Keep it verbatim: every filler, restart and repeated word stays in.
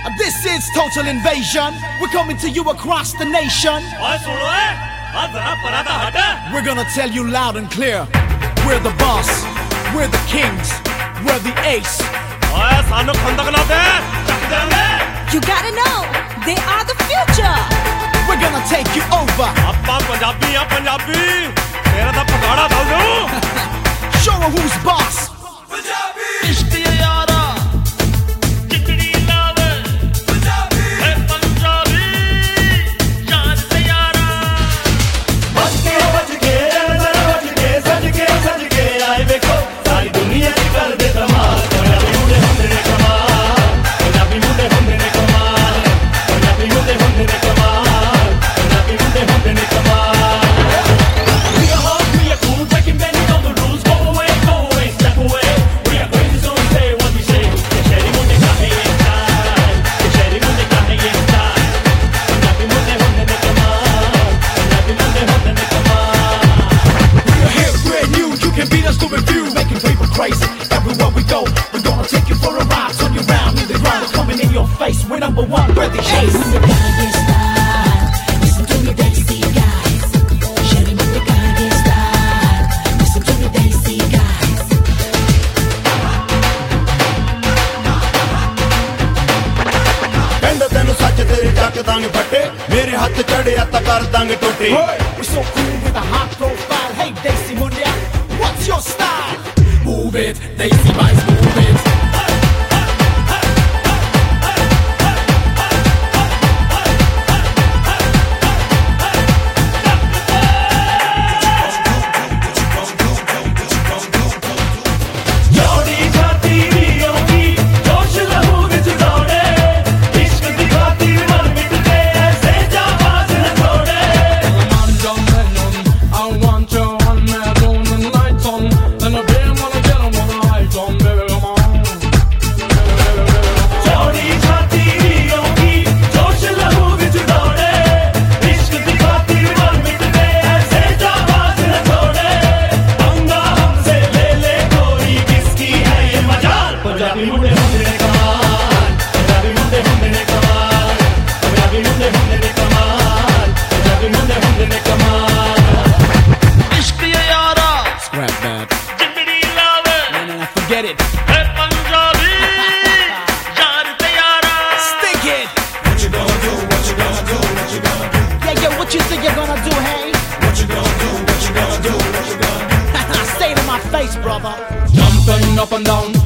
This is Total Invasion. We're coming to you across the nation. We're gonna tell you loud and clear. We're the boss, we're the kings, we're the ace. You gotta know, they are the future. We're gonna take you over. Show 'em who's boss. Everywhere we go, we're gonna take you for a ride. Turn you round, in the ground, coming in your face. We're number one, we're the ace. Listen to me, Daisy guys. Sherry with the Kanye style. Listen to me, Daisy guys. कहंदा तेनू सच तेरी चक दांगे फटे मेरे हाथ चढ़े आता कर Dange टोटे. We're so cool with a hot profile. Hey Daisy Mundia, what's your style? Move it, Daisy Mice, move it. Scrap that. No, no, no, forget it. Stick it. What you gonna do? What you gonna do? What you gonna do? Yeah, yeah, what you think you're gonna do, hey? What you gonna do? What you gonna do? What you gonna do? Say it in my face, brother. Jumping up and down.